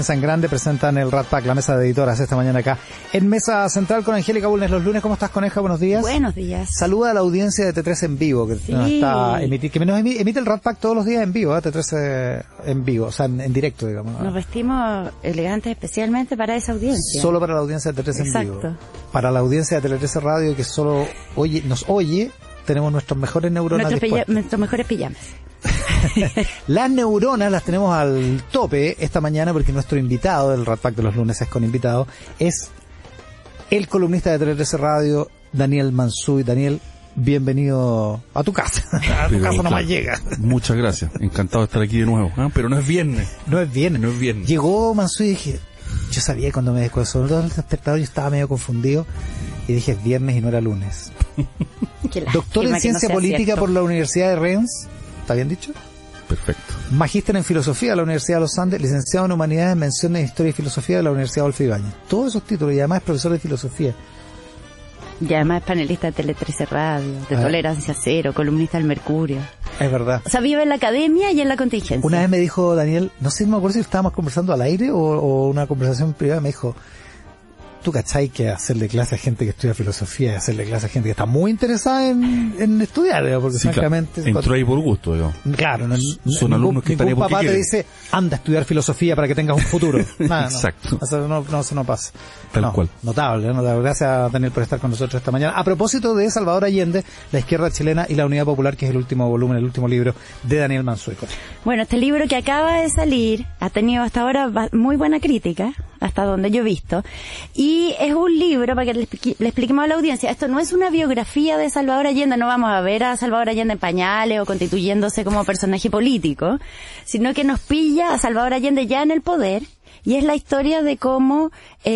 En grande presentan el Rat Pack, la mesa de editoras esta mañana acá en Mesa Central con Angélica Bulnes los lunes. ¿Cómo estás, Coneja? Buenos días. Buenos días. Saluda a la audiencia de T3 en vivo, que sí. nos está que nos emite el Rat Pack todos los días en vivo, T3 en vivo, o sea, en directo, digamos. Nos vestimos elegantes especialmente para esa audiencia. Solo para la audiencia de T3 en vivo. Exacto. Para la audiencia de Tele13 Radio que solo nos oye, tenemos nuestros mejores neuronas nuestros mejores pijamas. Las neuronas las tenemos al tope esta mañana porque nuestro invitado del Rat Pack de los lunes es con invitado, es el columnista de Tele13 Radio, Daniel Mansuy. Daniel, bienvenido a tu casa. A tu casa nomás llega. Muchas gracias, encantado de estar aquí de nuevo. Pero no es viernes. No es viernes. Llegó Mansuy y dije, yo sabía que cuando me descolgó el despertador yo estaba medio confundido y dije es viernes y no era lunes. Doctor en Ciencia Política por la Universidad de Rennes, ¿está bien dicho? Perfecto. Magíster en Filosofía de la Universidad de los Andes, licenciado en Humanidades, mención en Historia y Filosofía de la Universidad Adolfo Ibáñez. Todos esos títulos, y además es profesor de Filosofía. Y además es panelista de Tele13 Radio, de Tolerancia Cero, columnista del Mercurio. Es verdad. O sea, vive en la academia y en la contingencia. Una vez me dijo Daniel, no sé, no me acuerdo si estábamos conversando al aire o una conversación privada, me dijo, ¿tú cachai que hacerle clase a gente que estudia filosofía y hacerle clase a gente que está muy interesada en estudiar? Digamos, porque sí, francamente... Claro. Entró ahí por gusto, digamos. Claro. Son alumnos que están ahí porque papá quieren. Te dice, anda a estudiar filosofía para que tengas un futuro. Nada, exacto. Eso no pasa. Tal cual. Notable. Gracias, Daniel, por estar con nosotros esta mañana. A propósito de Salvador Allende, la izquierda chilena y la Unidad Popular, que es el último volumen, el último libro de Daniel Mansuy. Bueno, este libro que acaba de salir ha tenido hasta ahora muy buena crítica, hasta donde yo he visto, y es un libro, para que le expliquemos a la audiencia, esto no es una biografía de Salvador Allende, no vamos a ver a Salvador Allende en pañales o constituyéndose como personaje político, sino que nos pilla a Salvador Allende ya en el poder, y es la historia de cómo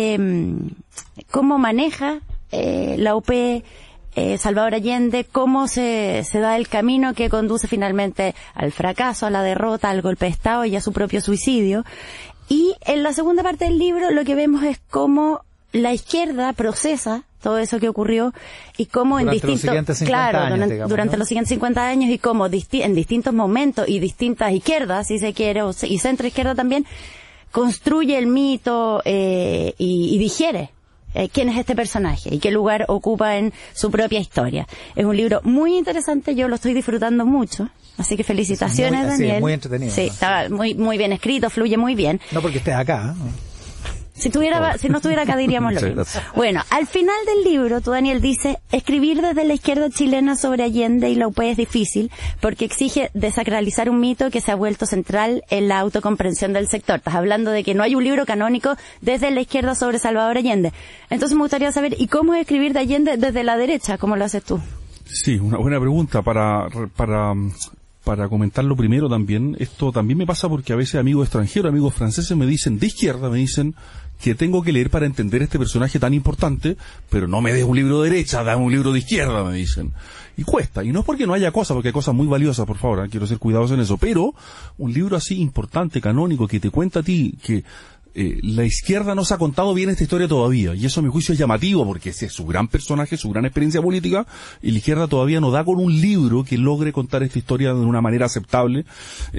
maneja la UP Salvador Allende, cómo se da el camino que conduce finalmente al fracaso, a la derrota, al golpe de Estado y a su propio suicidio. Y en la segunda parte del libro lo que vemos es cómo la izquierda procesa todo eso que ocurrió y cómo durante los siguientes 50 años y cómo en distintos momentos y distintas izquierdas, si se quiere, y centro izquierda también, construye el mito y digiere quién es este personaje y qué lugar ocupa en su propia historia. Es un libro muy interesante, yo lo estoy disfrutando mucho. Así que felicitaciones, Daniel. Sí, muy entretenido. Sí, estaba muy bien escrito, fluye muy bien. No porque estés acá. Si no estuviera acá diríamos lo mismo. Bueno, al final del libro, tú, Daniel, dice, escribir desde la izquierda chilena sobre Allende y la UP es difícil porque exige desacralizar un mito que se ha vuelto central en la autocomprensión del sector. Estás hablando de que no hay un libro canónico desde la izquierda sobre Salvador Allende. Entonces me gustaría saber, ¿y cómo es escribir de Allende desde la derecha? ¿Cómo lo haces tú? Sí, una buena pregunta para comentarlo primero también. Esto también me pasa porque a veces amigos extranjeros, amigos franceses me dicen, de izquierda, me dicen que tengo que leer para entender este personaje tan importante, pero no me des un libro de derecha, dame un libro de izquierda, me dicen. Y cuesta, y no es porque no haya cosas, porque hay cosas muy valiosas, por favor, quiero ser cuidadoso en eso, pero un libro así importante, canónico, que te cuenta a ti que la izquierda no se ha contado bien esta historia todavía, y eso a mi juicio es llamativo, porque ese es su gran personaje, su gran experiencia política, y la izquierda todavía no da con un libro que logre contar esta historia de una manera aceptable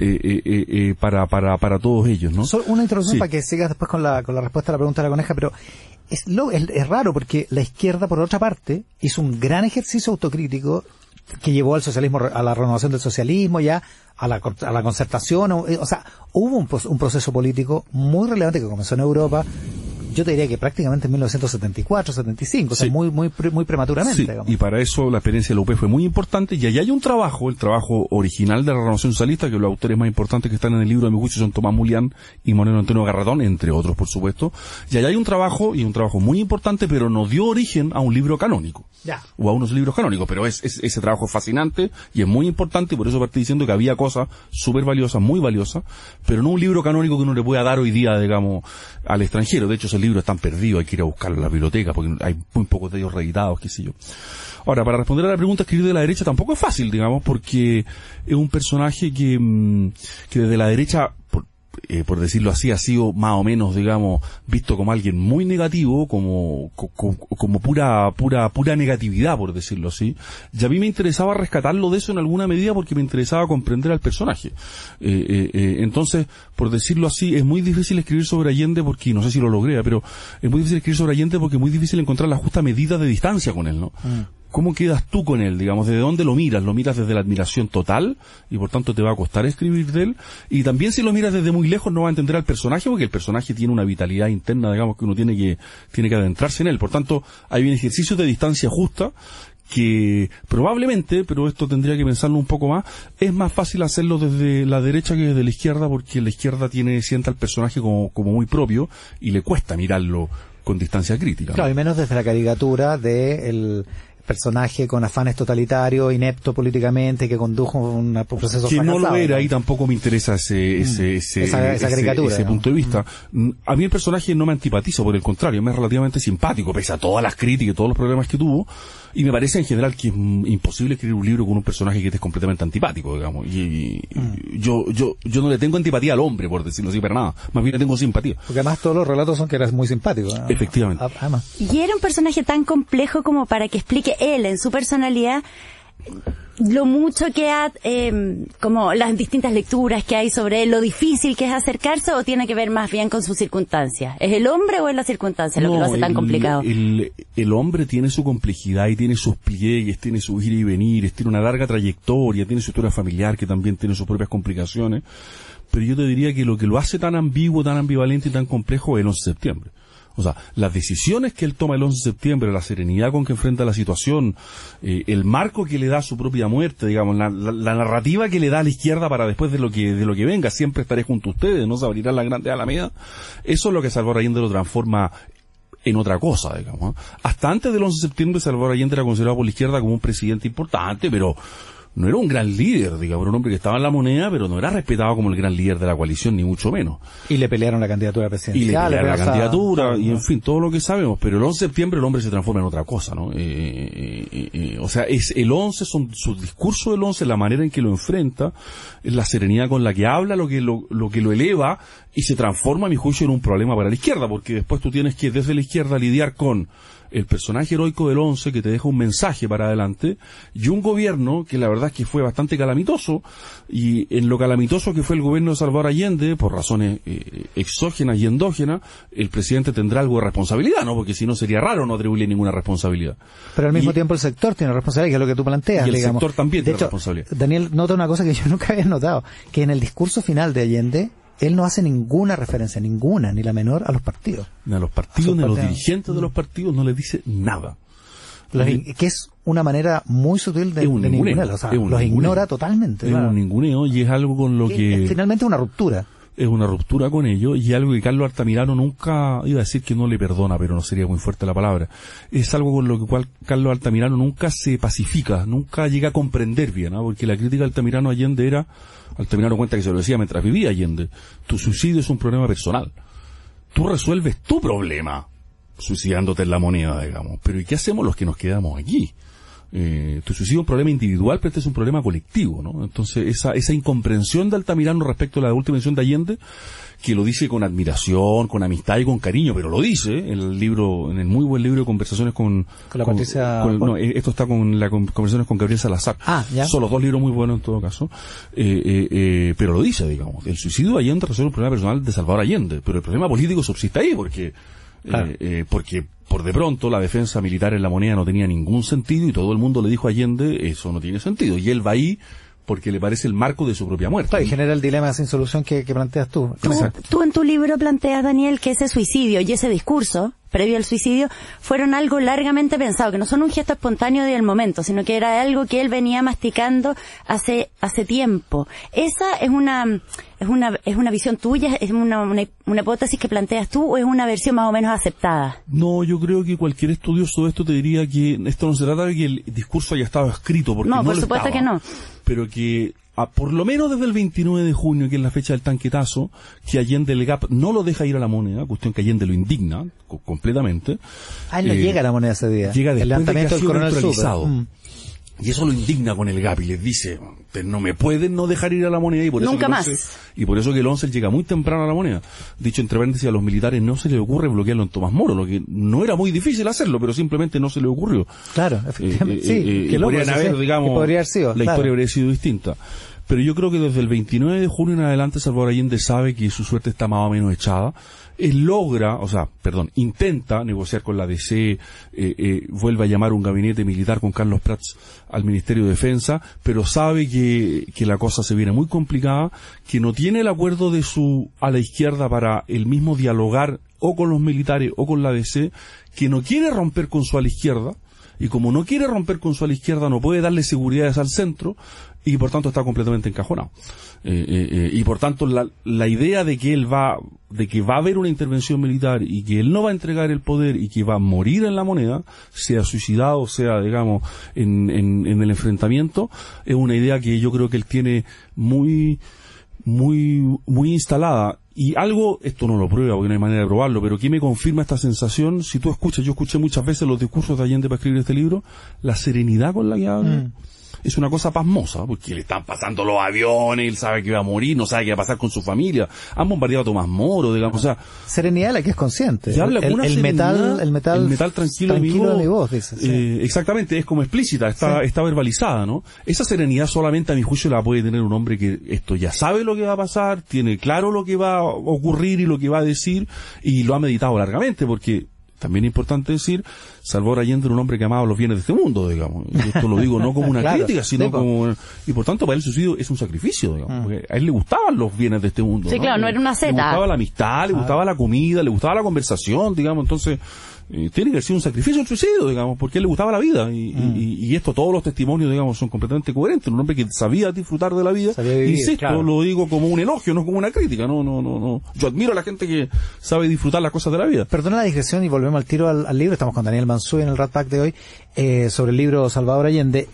para todos ellos, ¿no? Solo una introducción para que sigas después con la respuesta a la pregunta de la Coneja, pero es raro porque la izquierda, por otra parte, hizo un gran ejercicio autocrítico que llevó al socialismo, a la renovación del socialismo, ya a la concertación, o sea, hubo un proceso político muy relevante que comenzó en Europa, yo te diría que prácticamente en 1974, 75, o sea, muy prematuramente. Sí, digamos. Y para eso la experiencia de la UP fue muy importante, y allá hay un trabajo, el trabajo original de la Renovación Socialista, que los autores más importantes que están en el libro de mi juicio son Tomás Mulián y Moreno Antonio Garradón, entre otros, por supuesto, y allá hay un trabajo muy importante, pero no dio origen a un libro canónico. Ya. O a unos libros canónicos, pero ese trabajo es fascinante y es muy importante, y por eso partí diciendo que había cosas súper valiosas, muy valiosas, pero no un libro canónico que uno le pueda dar hoy día, digamos, al extranjero. De hecho, esos libros están perdidos, hay que ir a buscarlos en la biblioteca, porque hay muy pocos de ellos reeditados, qué sé yo. Ahora, para responder a la pregunta, escribir de la derecha tampoco es fácil, digamos, porque es un personaje que desde la derecha, por decirlo así, ha sido más o menos, digamos, visto como alguien muy negativo, como pura negatividad, por decirlo así. Y a mí me interesaba rescatarlo de eso en alguna medida porque me interesaba comprender al personaje. Entonces, por decirlo así, es muy difícil escribir sobre Allende porque, no sé si lo logré, pero es muy difícil escribir sobre Allende porque es muy difícil encontrar la justa medida de distancia con él, ¿no? ¿Cómo quedas tú con él, digamos? ¿Desde dónde lo miras? ¿Lo miras desde la admiración total? Y por tanto te va a costar escribir de él. Y también si lo miras desde muy lejos no va a entender al personaje porque el personaje tiene una vitalidad interna, digamos, que uno tiene que adentrarse en él. Por tanto, hay un ejercicio de distancia justa que probablemente, pero esto tendría que pensarlo un poco más, es más fácil hacerlo desde la derecha que desde la izquierda porque la izquierda sienta al personaje como muy propio y le cuesta mirarlo con distancia crítica, ¿no? Claro, y menos desde la caricatura de el personaje con afanes totalitarios, inepto políticamente, que condujo un proceso que fracasado. No lo era, y tampoco me interesa esa caricatura, ese punto de vista. A mí el personaje no me antipatiza, por el contrario, me es relativamente simpático, pese a todas las críticas y todos los problemas que tuvo, y me parece en general que es imposible escribir un libro con un personaje que te es completamente antipático, digamos, y yo no le tengo antipatía al hombre, por decirlo así, para nada, más bien le tengo simpatía. Porque además todos los relatos son que eras muy simpático, ¿no? Efectivamente. Además. Y era un personaje tan complejo como para que explique él en su personalidad lo mucho que ha, como las distintas lecturas que hay sobre él, lo difícil que es acercarse, o tiene que ver más bien con sus circunstancias. ¿Es el hombre o es la circunstancia lo que lo hace tan complicado? El hombre tiene su complejidad y tiene sus pliegues, tiene su ir y venir, tiene una larga trayectoria, tiene su historia familiar que también tiene sus propias complicaciones, pero yo te diría que lo hace tan ambiguo, tan ambivalente y tan complejo es el 11 de septiembre. O sea, las decisiones que él toma el 11 de septiembre, la serenidad con que enfrenta la situación, el marco que le da a su propia muerte, digamos, la narrativa que le da a la izquierda para después de lo que venga, siempre estaré junto a ustedes, no se abrirá la grande alameda. Eso es lo que Salvador Allende lo transforma en otra cosa, digamos. Hasta antes del 11 de septiembre, Salvador Allende era considerado por la izquierda como un presidente importante, pero no era un gran líder, digamos, era un hombre que estaba en la moneda, pero no era respetado como el gran líder de la coalición, ni mucho menos. Y le pelearon la candidatura presidencial. Y le pelearon la candidatura, y en fin, todo lo que sabemos, pero el 11 de septiembre el hombre se transforma en otra cosa, ¿no? O sea, es el 11, su discurso del 11, la manera en que lo enfrenta, la serenidad con la que habla, lo que lo eleva, y se transforma, a mi juicio, en un problema para la izquierda, porque después tú tienes que, desde la izquierda, lidiar con el personaje heroico del 11 que te deja un mensaje para adelante y un gobierno que la verdad es que fue bastante calamitoso, y en lo calamitoso que fue el gobierno de Salvador Allende por razones exógenas y endógenas, el presidente tendrá algo de responsabilidad, ¿no? Porque si no sería raro no atribuirle ninguna responsabilidad. Pero al mismo tiempo el sector tiene responsabilidad, que es lo que tú planteas. Y el digamos. sector también de tiene hecho, responsabilidad. Daniel nota una cosa que yo nunca había notado, que en el discurso final de Allende él no hace ninguna referencia, ninguna, ni la menor, a los partidos. Ni a los partidos, ni a los dirigentes de los partidos, no les dice nada. Que es una manera muy sutil de ninguneo. O sea, los ignora totalmente. Es un ninguneo, y es algo con lo que... Finalmente una ruptura. Es una ruptura con ello, y algo que Carlos Altamirano nunca, iba a decir que no le perdona, pero no sería muy fuerte la palabra. Es algo con lo que Carlos Altamirano nunca se pacifica, nunca llega a comprender bien, ¿no? Porque la crítica de Altamirano a Allende era, Altamirano cuenta que se lo decía mientras vivía Allende, tu suicidio es un problema personal. Tú resuelves tu problema suicidándote en la moneda, digamos. Pero ¿y qué hacemos los que nos quedamos aquí? Tu suicidio es un problema individual, pero este es un problema colectivo, ¿no? Entonces, esa incomprensión de Altamirano respecto a la última mención de Allende, que lo dice con admiración, con amistad y con cariño, pero lo dice en el libro, en el muy buen libro de Conversaciones con la Patricia... esto está con las Conversaciones con Gabriel Salazar. ¿Ya? Son los dos libros muy buenos en todo caso. Pero lo dice, digamos. El suicidio de Allende resuelve un problema personal de Salvador Allende, pero el problema político subsiste ahí, porque por de pronto la defensa militar en la moneda no tenía ningún sentido, y todo el mundo le dijo a Allende, eso no tiene sentido, y él va ahí porque le parece el marco de su propia muerte. Y genera el dilema sin solución que planteas tú. Tú en tu libro planteas, Daniel, que ese suicidio y ese discurso previo al suicidio fueron algo largamente pensado, que no son un gesto espontáneo del momento, sino que era algo que él venía masticando hace tiempo. Esa es una visión tuya, es una hipótesis que planteas tú, o es una versión más o menos aceptada. No, yo creo que cualquier estudioso de esto te diría que esto no se trata de que el discurso haya estado escrito, porque no, por supuesto que no. Pero que por lo menos desde el 29 de junio, que es la fecha del tanquetazo, que Allende el GAP no lo deja ir a la moneda, cuestión que Allende lo indigna completamente. Él no llega a la moneda ese día. Llega después de que ha sido neutralizado. Y eso lo indigna con el GAP y les dice, no me pueden no dejar ir a la Moneda, y por eso nunca más. Y por eso que el 11 llega muy temprano a la Moneda. Dicho entre paréntesis, a los militares no se les ocurre bloquearlo en Tomás Moro, lo que no era muy difícil hacerlo, pero simplemente no se les ocurrió. Claro, efectivamente. Sí, que podrían haber, digamos, podría haber sido, la historia habría sido distinta. Pero yo creo que desde el 29 de junio en adelante Salvador Allende sabe que su suerte está más o menos echada. Él intenta negociar con la DC, vuelve a llamar un gabinete militar con Carlos Prats al Ministerio de Defensa, pero sabe que la cosa se viene muy complicada, que no tiene el acuerdo a la izquierda para él mismo dialogar o con los militares o con la DC, que no quiere romper con su ala izquierda, y como no quiere romper con su ala izquierda no puede darle seguridades al centro, y por tanto está completamente encajonado. Y por tanto la idea de que va a haber una intervención militar y que él no va a entregar el poder y que va a morir en la Moneda, sea suicidado, sea, digamos, en el enfrentamiento, es una idea que yo creo que él tiene muy instalada. Y algo, esto no lo prueba porque no hay manera de probarlo, pero ¿qué me confirma esta sensación? Si tú escuchas, yo escuché muchas veces los discursos de Allende para escribir este libro, la serenidad con la que habla. Es una cosa pasmosa, porque le están pasando los aviones, él sabe que va a morir, no sabe qué va a pasar con su familia. Han bombardeado a Tomás Moro, digamos, o sea... Serenidad la que es consciente. Ya habla con una serenidad, el metal tranquilo de mi voz, dice, sí. Exactamente, es como explícita, está verbalizada, ¿no? Esa serenidad solamente a mi juicio la puede tener un hombre que esto ya sabe lo que va a pasar, tiene claro lo que va a ocurrir y lo que va a decir, y lo ha meditado largamente, porque... También es importante decir, Salvador Allende era un hombre que amaba los bienes de este mundo, digamos. Y esto lo digo no como una crítica, sino como... Y por tanto, para él el suicidio es un sacrificio, digamos. Porque a él le gustaban los bienes de este mundo. Sí, ¿no? Claro, no era una seta. Le gustaba la amistad, le gustaba la comida, le gustaba la conversación, digamos. Entonces, tiene que haber sido un sacrificio el suicidio, digamos, porque a él le gustaba la vida. Y esto, todos los testimonios, digamos, son completamente coherentes. Un hombre que sabía disfrutar de la vida. Insisto, lo digo como un elogio, no como una crítica. No. Yo admiro a la gente que sabe disfrutar las cosas de la vida. Perdona la digresión y volvemos al tiro al libro. Estamos con Daniel Mansuy en el Rat Pack de hoy, sobre el libro Salvador Allende.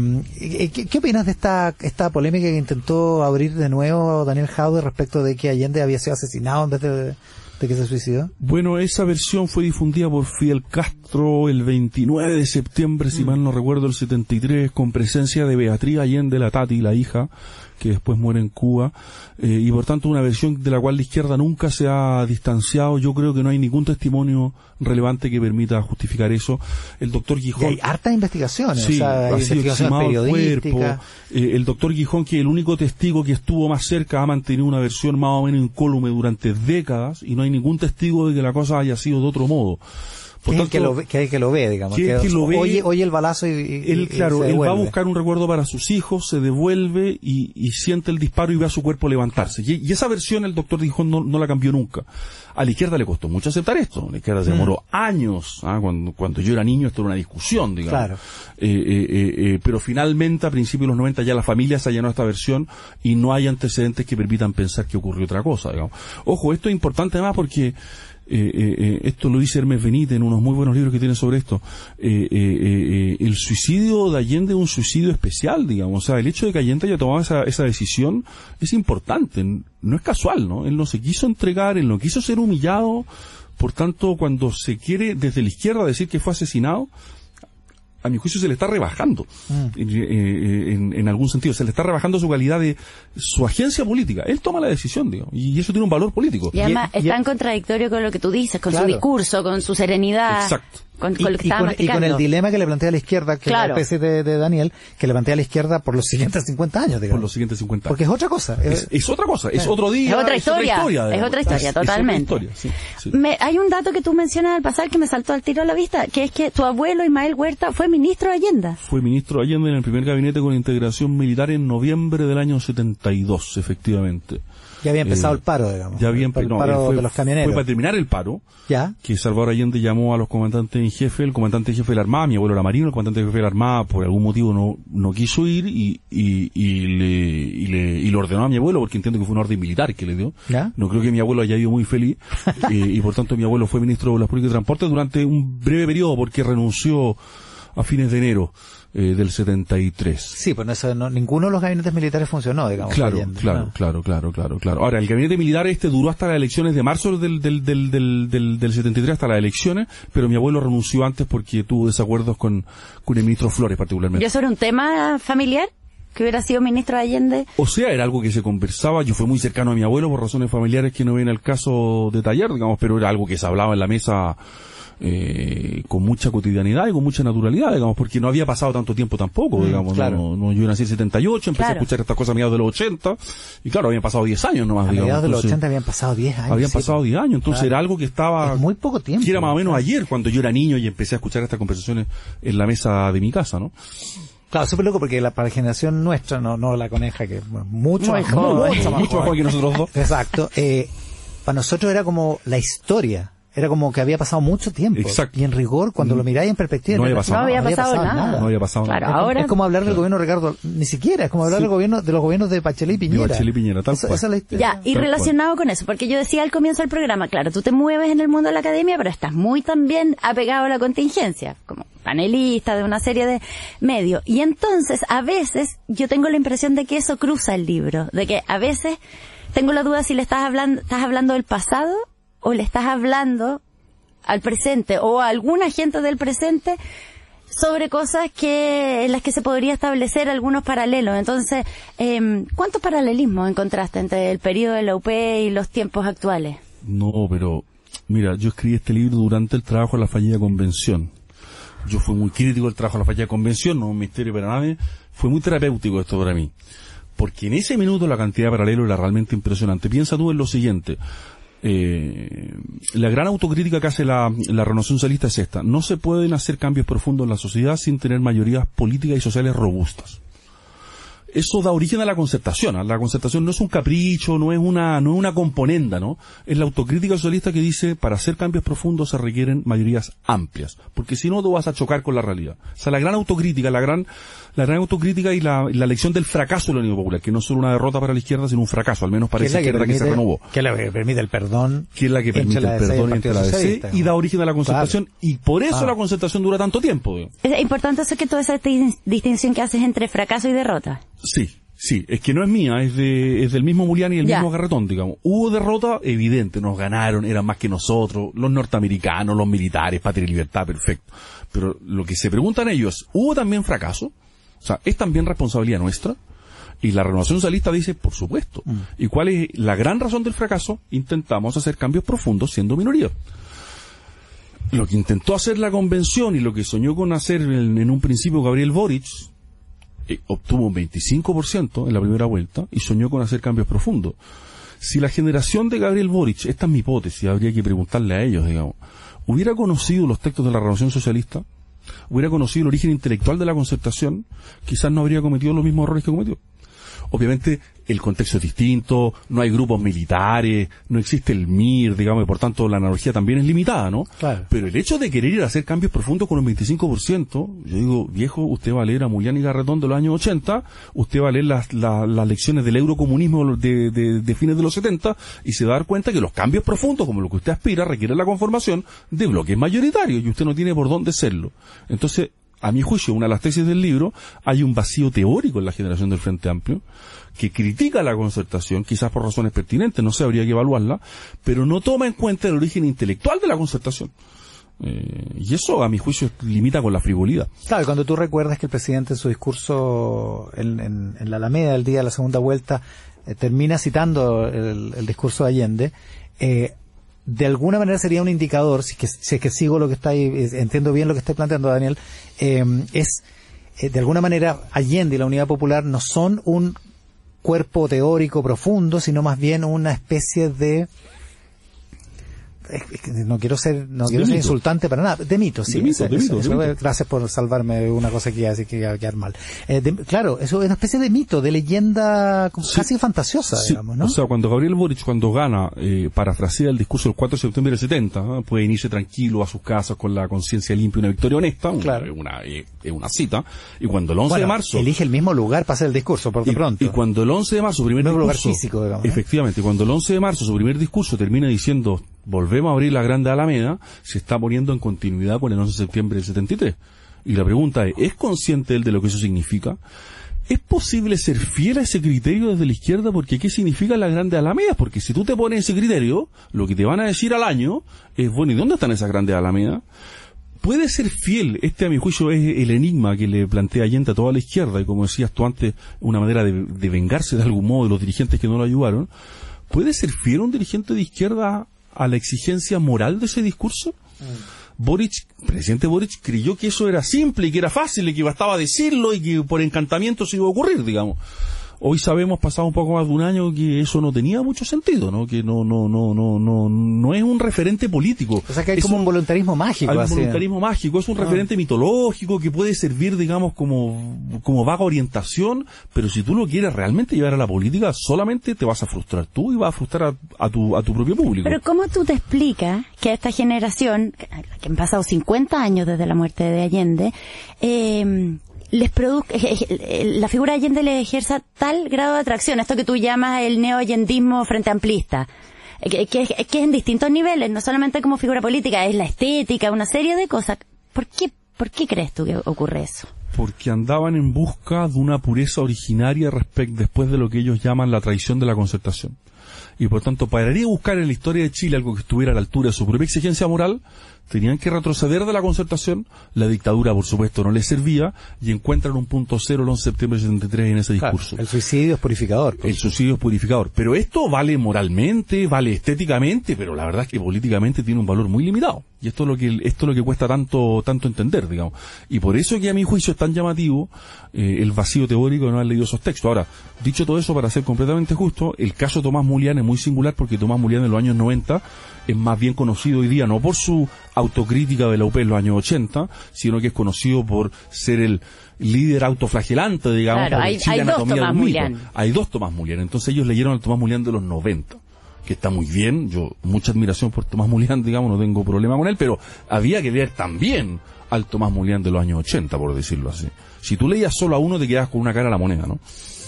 ¿Qué opinas de esta polémica que intentó abrir de nuevo Daniel Jaude respecto de que Allende había sido asesinado en vez de que se suicidó? Bueno, esa versión fue difundida por Fidel Castro el 29 de septiembre, si mal no recuerdo, el 73, con presencia de Beatriz Allende, la Tati, la hija, que después muere en Cuba, y por tanto una versión de la cual la izquierda nunca se ha distanciado. Yo creo que no hay ningún testimonio relevante que permita justificar eso. El doctor Gijón... Y hay hartas investigaciones, sí, hay investigaciones periodísticas. El doctor Gijón, que el único testigo que estuvo más cerca, ha mantenido una versión más o menos incólume durante décadas, y no hay ningún testigo de que la cosa haya sido de otro modo. Por tanto, que lo ve, digamos. Que lo ve, oye el balazo él va a buscar un recuerdo para sus hijos, se devuelve y siente el disparo y ve a su cuerpo levantarse. Y esa versión el doctor Gijón no la cambió nunca. A la izquierda le costó mucho aceptar esto. La izquierda se demoró años. Cuando yo era niño esto era una discusión, digamos. Claro. Pero finalmente a principios de los 90 ya la familia se allanó a esta versión y no hay antecedentes que permitan pensar que ocurrió otra cosa, digamos. Ojo, esto es importante además porque esto lo dice Hermes Benítez en unos muy buenos libros que tiene sobre esto. El suicidio de Allende es un suicidio especial, digamos. O sea, el hecho de que Allende haya tomado esa decisión es importante, no es casual, ¿no? Él no se quiso entregar, él no quiso ser humillado. Por tanto, cuando se quiere desde la izquierda decir que fue asesinado, a mi juicio se le está rebajando en algún sentido, se le está rebajando su calidad de su agencia política. Él toma la decisión, digamos, y eso tiene un valor político. Y además está en contradictorio con lo que tú dices, con su discurso, con su serenidad. Exacto. Con lo que estaba y con el dilema que le plantea a la izquierda, que es la especie de Daniel, que le plantea a la izquierda por los siguientes 50 años, digamos. Por los siguientes 50 años. Porque es otra cosa. Es otra cosa, es otro día. Es otra historia. Es otra historia, totalmente. Es otra historia, sí. Hay un dato que tú mencionas al pasar que me saltó al tiro a la vista, que es que tu abuelo Ismael Huerta fue ministro de Allende. Fue ministro de Allende en el primer gabinete con integración militar en noviembre del año 72, efectivamente. Ya había empezado el paro, digamos. Ya había empezado el paro de los camioneros. Fue para terminar el paro. Ya. Que Salvador Allende llamó a los comandantes en jefe, el comandante en jefe de la Armada, mi abuelo era marino, el comandante en jefe de la Armada por algún motivo no quiso ir y le ordenó a mi abuelo, porque entiendo que fue una orden militar que le dio. ¿Ya? No creo que mi abuelo haya ido muy feliz y por tanto mi abuelo fue ministro de Obras Públicas y Transporte durante un breve periodo porque renunció a fines de enero del 73. Sí, pues ninguno de los gabinetes militares funcionó, digamos. Claro. Ahora, el gabinete militar duró hasta las elecciones de marzo del 73, hasta las elecciones, pero mi abuelo renunció antes porque tuvo desacuerdos con el ministro Flores particularmente. ¿Yo sobre un tema familiar? ¿Que hubiera sido ministro de Allende? O sea, era algo que se conversaba. Yo fui muy cercano a mi abuelo por razones familiares que no viene al caso detallar, digamos, pero era algo que se hablaba en la mesa con mucha cotidianidad y con mucha naturalidad, digamos, porque no había pasado tanto tiempo tampoco, digamos. Claro. Yo nací en 78, empecé a escuchar estas cosas a mediados de los 80, y claro, habían pasado 10 años nomás, digamos. A mediados de los 80 habían pasado 10 años. Habían pasado 10 años, entonces era algo que estaba... Es muy poco tiempo. Que era más o menos ayer, cuando yo era niño y empecé a escuchar estas conversaciones en la mesa de mi casa, ¿no? Claro, súper loco porque para la generación nuestra, no la Coneja, que mucho más joven que nosotros dos. Exacto. Para nosotros era como la historia. Era como que había pasado mucho tiempo. Exacto. Y en rigor, cuando lo miráis en perspectiva... No había pasado nada. No había pasado nada. Claro, ahora... Es como hablar del gobierno de Ricardo... Ni siquiera, es como hablar de los gobiernos de Bachelet y Piñera. De Bachelet y Piñera, tal cual. Esa es la historia. Ya, y relacionado con eso, porque yo decía al comienzo del programa, claro, tú te mueves en el mundo de la academia, pero estás muy también apegado a la contingencia, como panelista de una serie de medios. Y entonces, a veces, yo tengo la impresión de que eso cruza el libro, de que a veces tengo la duda si le estás hablando del pasado o le estás hablando al presente o a alguna gente del presente sobre cosas en las que se podría establecer algunos paralelos. Entonces, ¿cuántos paralelismos encontraste entre el periodo de la UP y los tiempos actuales? No, pero mira, yo escribí este libro durante el trabajo de la fallida convención. Yo fui muy crítico del trabajo de la fallida convención, no es un misterio para nadie. Fue muy terapéutico esto para mí, porque en ese minuto la cantidad de paralelos era realmente impresionante. Piensa tú en lo siguiente. La gran autocrítica que hace la Renovación Socialista es esta: no se pueden hacer cambios profundos en la sociedad sin tener mayorías políticas y sociales robustas. Eso da origen a la concertación. La concertación no es un capricho, no es una componenda, ¿no? Es la autocrítica socialista que dice, para hacer cambios profundos se requieren mayorías amplias, porque si no, tú vas a chocar con la realidad. O sea, la gran autocrítica, la gran autocrítica y la lección del fracaso de la Unión Popular, que no es solo una derrota para la izquierda, sino un fracaso, al menos para esa izquierda que se renovó. Que es la que permite el perdón. Que es la que permite el perdón entre la DC y da origen a la concertación, claro. Y por eso la concertación dura tanto tiempo. Es importante eso, que toda esa distinción que haces entre fracaso y derrota. Sí, es que no es mía, es del mismo Muliani y el mismo Garretón, digamos. Hubo derrota evidente, nos ganaron, eran más que nosotros, los norteamericanos, los militares, patria y libertad, perfecto. Pero lo que se preguntan ellos, ¿hubo también fracaso? O sea, ¿es también responsabilidad nuestra? Y la Renovación Socialista dice, por supuesto. ¿Y cuál es la gran razón del fracaso? Intentamos hacer cambios profundos siendo minoría. Lo que intentó hacer la convención y lo que soñó con hacer en un principio Gabriel Boric, obtuvo un 25% en la primera vuelta y soñó con hacer cambios profundos. Si la generación de Gabriel Boric, esta es mi hipótesis, habría que preguntarle a ellos, digamos, hubiera conocido los textos de la Renovación Socialista, hubiera conocido el origen intelectual de la concertación, quizás no habría cometido los mismos errores que cometió. Obviamente el contexto es distinto, no hay grupos militares, no existe el MIR, digamos, y por tanto la analogía también es limitada, ¿no? Claro. Pero el hecho de querer ir a hacer cambios profundos con un 25%, yo digo, viejo, usted va a leer a Muliani y Garretón de los años 80, usted va a leer las lecciones del eurocomunismo de fines de los 70, y se va a dar cuenta que los cambios profundos, como lo que usted aspira, requieren la conformación de bloques mayoritarios, y usted no tiene por dónde serlo. Entonces, a mi juicio, una de las tesis del libro, hay un vacío teórico en la generación del Frente Amplio, que critica la concertación, quizás por razones pertinentes, no sé, habría que evaluarla, pero no toma en cuenta el origen intelectual de la concertación. Y eso, a mi juicio, limita con la frivolidad. Claro, cuando tú recuerdas que el presidente en su discurso en la Alameda, el día de la segunda vuelta, termina citando el discurso de Allende, de alguna manera sería un indicador, si es que sigo lo que está ahí, entiendo bien lo que está planteando Daniel, de alguna manera Allende y la Unidad Popular no son un cuerpo teórico profundo, sino más bien una especie de... No quiero ser insultante para nada, de mito, sí. De mito. Gracias por salvarme de una cosa que iba a decir que iba a quedar mal. Claro, eso es una especie de mito, de leyenda casi fantasiosa, digamos, ¿no? O sea, cuando Gabriel Boric, cuando gana, parafrasea el discurso del 4 de septiembre del 70, ¿no? Puede irse tranquilo a sus casas con la conciencia limpia y una victoria honesta, claro. Es una cita, y cuando el 11 de marzo... Elige el mismo lugar para hacer el discurso, por de pronto. Y cuando el 11 de marzo, su primer discurso... lugar físico, digamos, efectivamente, cuando el 11 de marzo, su primer discurso termina diciendo... volvemos a abrir la Grande Alameda, se está poniendo en continuidad con el 11 de septiembre del 73. Y la pregunta ¿es consciente él de lo que eso significa? ¿Es posible ser fiel a ese criterio desde la izquierda? Porque ¿qué significan las grandes alamedas? Porque si tú te pones ese criterio, lo que te van a decir al año es, bueno, ¿y dónde están esas grandes alamedas? ¿Puede ser fiel? Este, a mi juicio, es el enigma que le plantea Allende a toda la izquierda, y como decías tú antes, una manera de vengarse de algún modo de los dirigentes que no lo ayudaron. ¿Puede ser fiel un dirigente de izquierda a la exigencia moral de ese discurso? Presidente Boric creyó que eso era simple y que era fácil y que bastaba decirlo y que por encantamiento se iba a ocurrir, digamos. Hoy sabemos, pasado un poco más de un año, que eso no tenía mucho sentido, ¿no? Que no es un referente político. O sea que hay como un voluntarismo mágico. Hay un voluntarismo mágico, es un referente mitológico que puede servir, digamos, como vaga orientación, pero si tú lo quieres realmente llevar a la política, solamente te vas a frustrar tú y vas a frustrar a tu propio público. Pero ¿cómo tú te explicas que a esta generación, que han pasado 50 años desde la muerte de Allende, la figura de Allende le ejerza tal grado de atracción, esto que tú llamas el neo-allendismo frente amplista, que es en distintos niveles, no solamente como figura política, es la estética, una serie de cosas? ¿Por qué crees tú que ocurre eso? Porque andaban en busca de una pureza originaria después de lo que ellos llaman la traición de la Concertación. Y por tanto, para ir a buscar en la historia de Chile algo que estuviera a la altura de su propia exigencia moral, tenían que retroceder de la Concertación, la dictadura por supuesto no les servía, y encuentran un punto cero el 11 de septiembre de 73 en ese discurso. Claro, el suicidio es purificador. El suicidio es purificador. Pero esto vale moralmente, vale estéticamente, pero la verdad es que políticamente tiene un valor muy limitado. Y esto es lo que cuesta tanto entender, digamos. Y por eso que a mi juicio es tan llamativo el vacío teórico de no haber leído esos textos. Ahora, dicho todo eso, para ser completamente justo, el caso de Tomás Mulián es muy singular porque Tomás Mulián en los años 90 es más bien conocido hoy día no por su autocrítica de la UP en los años 80, sino que es conocido por ser el líder autoflagelante, digamos. Claro, hay dos Tomás Mulián. Hay dos Tomás Mulián. Entonces ellos leyeron al Tomás Mulián de los 90. Que está muy bien, yo mucha admiración por Tomás Mulián, digamos, no tengo problema con él, pero había que leer también al Tomás Mulián de los años 80, por decirlo así. Si tú leías solo a uno, te quedabas con una cara a la moneda, ¿no?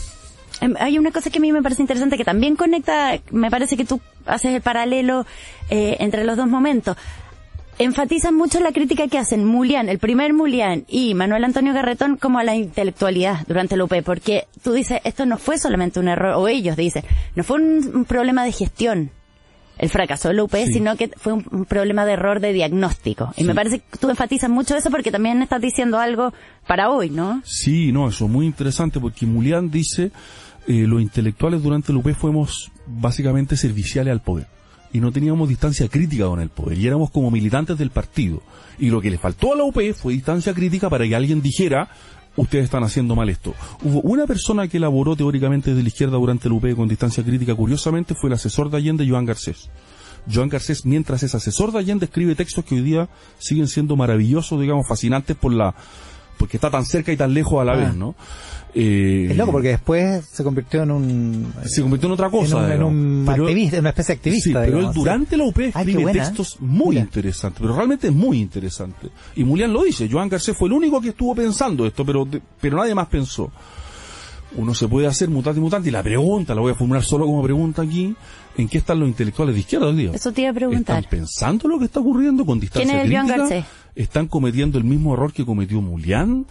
Hay una cosa que a mí me parece interesante, que también conecta, me parece que tú haces el paralelo entre los dos momentos. Enfatizan mucho la crítica que hacen Mulián, el primer Mulián, y Manuel Antonio Garretón como a la intelectualidad durante la UP, porque tú dices, esto no fue solamente un error, o ellos dicen, no fue un problema de gestión, el fracaso de la UP, sí, sino que fue un problema de error de diagnóstico. Y me parece que tú enfatizas mucho eso porque también estás diciendo algo para hoy, ¿no? Sí, no, eso es muy interesante porque Mulián dice, los intelectuales durante la UP fuimos básicamente serviciales al poder. Y no teníamos distancia crítica con el poder, y éramos como militantes del partido. Y lo que le faltó a la UP fue distancia crítica para que alguien dijera, ustedes están haciendo mal esto. Hubo una persona que elaboró teóricamente desde la izquierda durante la UP con distancia crítica, curiosamente, fue el asesor de Allende, Joan Garcés. Joan Garcés, mientras es asesor de Allende, escribe textos que hoy día siguen siendo maravillosos, digamos, fascinantes porque está tan cerca y tan lejos a la vez, ¿no? Es loco, porque después se convirtió en otra cosa. En una especie de activista. Sí, pero digamos, él durante la UP escribe textos muy interesantes, pero realmente es muy interesante. Y Mulián lo dice, Joan Garcés fue el único que estuvo pensando esto, pero nadie más pensó. Uno se puede hacer mutante, y la pregunta, la voy a formular solo como pregunta aquí, ¿en qué están los intelectuales de izquierda hoy día? Eso te iba a preguntar. ¿Están pensando lo que está ocurriendo con distancia crítica? ¿Quién es Joan Garcés? ¿Están cometiendo el mismo error que cometió Mulián?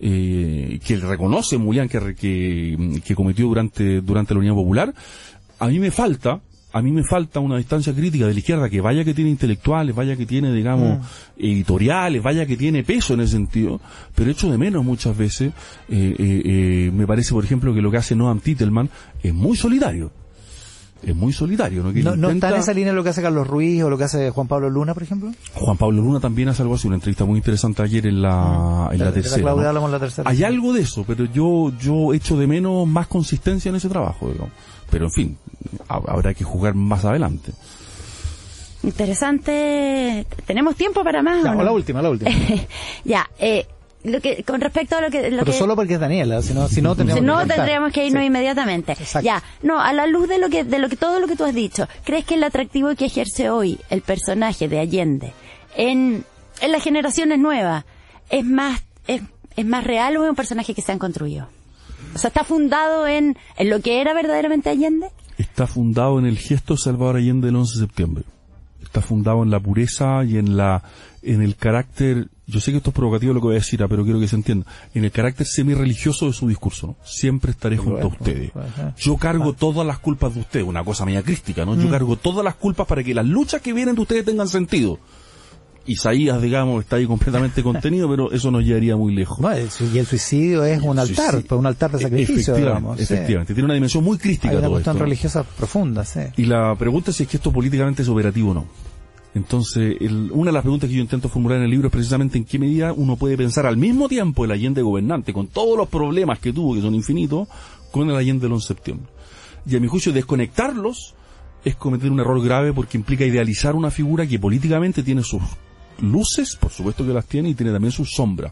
Que reconoce Mulián que cometió durante la Unidad Popular. A mí me falta una distancia crítica de la izquierda, que vaya que tiene intelectuales, vaya que tiene, digamos, editoriales, vaya que tiene peso en ese sentido, pero echo de menos muchas veces, me parece, por ejemplo, que lo que hace Noam Titelman es muy solitario. ¿no? No está en esa línea lo que hace Carlos Ruiz o lo que hace Juan Pablo Luna, por ejemplo. Juan Pablo Luna también hace algo así, una entrevista muy interesante ayer en la tercera. Claudia, hablamos la tercera. Hay algo de eso, pero yo echo de menos más consistencia en ese trabajo, digamos. Pero en fin, habrá que jugar más adelante. Interesante. ¿Tenemos tiempo para más? Ya, ¿o no? la última. Ya, con respecto a lo que... Pero solo porque es Daniela, si no tendríamos que irnos inmediatamente. Exacto. Ya, no, a la luz de todo lo que tú has dicho, ¿crees que el atractivo que ejerce hoy el personaje de Allende en las generaciones nuevas es más real o es un personaje que se han construido? O sea, ¿está fundado en lo que era verdaderamente Allende? Está fundado en el gesto de Salvador Allende del 11 de septiembre. Está fundado en la pureza y en el carácter yo sé que esto es provocativo lo que voy a decir, pero quiero que se entienda, en el carácter semi-religioso de su discurso, ¿no? Siempre estaré junto a ustedes. Yo cargo todas las culpas de ustedes, una cosa media crística, ¿no? Yo cargo todas las culpas para que las luchas que vienen de ustedes tengan sentido. Isaías, digamos, está ahí completamente contenido, pero eso nos llevaría muy lejos. No, y el suicidio es un altar, un altar de sacrificio, digamos. Efectivamente, tiene una dimensión muy crística. Hay una todo cuestión esto, religiosa profunda, sí. Y la pregunta es si es que esto políticamente es operativo o no. Entonces, una de las preguntas que yo intento formular en el libro es precisamente en qué medida uno puede pensar al mismo tiempo el Allende gobernante, con todos los problemas que tuvo, que son infinitos, con el Allende del 11 de septiembre. Y a mi juicio, desconectarlos es cometer un error grave porque implica idealizar una figura que políticamente tiene sus luces, por supuesto que las tiene, y tiene también sus sombras.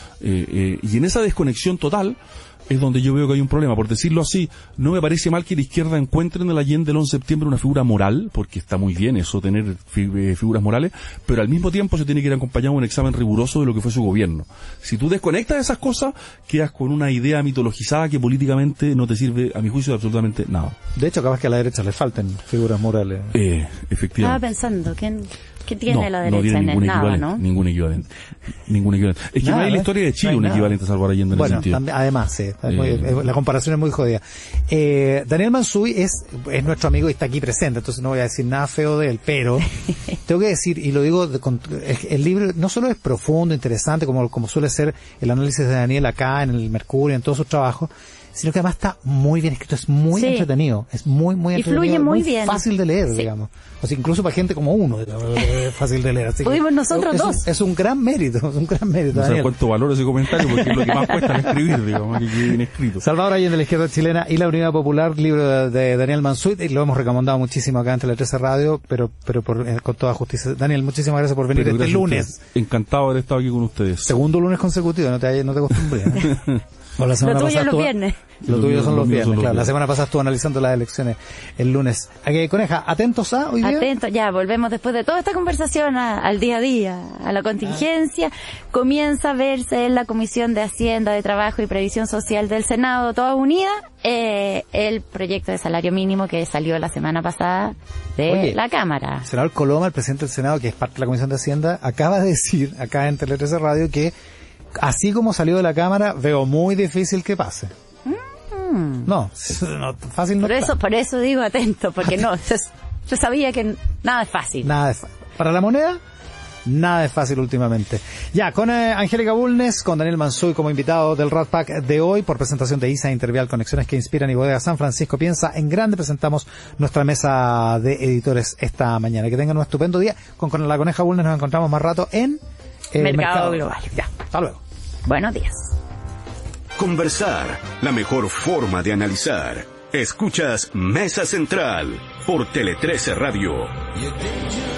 Y en esa desconexión total es donde yo veo que hay un problema. Por decirlo así, no me parece mal que la izquierda encuentre en el Allende del 11 de septiembre una figura moral, porque está muy bien eso, tener figuras morales, pero al mismo tiempo se tiene que ir acompañado de un examen riguroso de lo que fue su gobierno. Si tú desconectas esas cosas, quedas con una idea mitologizada que políticamente no te sirve, a mi juicio, de absolutamente nada. De hecho, capaz que a la derecha le falten figuras morales. Efectivamente. Estaba pensando, ¿qué tiene la derecha? No tiene ningún nada, equivalente, ¿no? Ningún equivalente. Es que no hay en la historia de Chile un equivalente a Salvador Allende en ese sentido. Además, sí, la comparación es muy jodida. Daniel Mansuy es nuestro amigo y está aquí presente, entonces no voy a decir nada feo de él, pero tengo que decir, y lo digo, el libro no solo es profundo, interesante, como suele ser el análisis de Daniel acá en el Mercurio, en todos sus trabajos, sino que además está muy bien escrito, es muy entretenido, es muy entretenido, fluye muy bien, fácil de leer, digamos. O sea, incluso para gente como uno, es fácil de leer. Así pudimos nosotros dos. Es un gran mérito, No sé cuánto valor ese comentario, porque es lo que más cuesta escribir, digamos, que quede bien escrito. Salvador Allende, la izquierda chilena y la Unidad Popular, libro de Daniel Mansuy, y lo hemos recomendado muchísimo acá en Tele 13 Radio, pero con toda justicia. Daniel, muchísimas gracias por venir este lunes. Encantado de haber estado aquí con ustedes. Segundo lunes consecutivo, no te acostumbres, ¿eh? Lo tuyo los viernes. Lo tuyo son los viernes, claro. La semana pasada estuvo analizando las elecciones el lunes. Coneja, ¿atentos a hoy día? Atentos, ya, volvemos después de toda esta conversación al día a día, a la contingencia. Comienza a verse en la Comisión de Hacienda, de Trabajo y Previsión Social del Senado, toda unida, el proyecto de salario mínimo que salió la semana pasada de la Cámara. El senador Coloma, el presidente del Senado, que es parte de la Comisión de Hacienda, acaba de decir acá en Tele 13 Radio que así como salió de la Cámara, veo muy difícil que pase. No, fácil no está. Por eso digo atento, porque no, se sabía que nada es fácil. Nada es fácil. Para la moneda, nada es fácil últimamente. Ya, con Angélica Bulnes, con Daniel Mansuy como invitado del Rat Pack de hoy, por presentación de ISA Intervial, Conexiones que Inspiran y Bodega San Francisco Piensa en Grande, presentamos nuestra mesa de editores esta mañana. Que tengan un estupendo día. Con la Coneja Bulnes nos encontramos más rato en Mercado Global. Ya, hasta luego. Buenos días. Conversar, la mejor forma de analizar. Escuchas Mesa Central por Tele 13 Radio.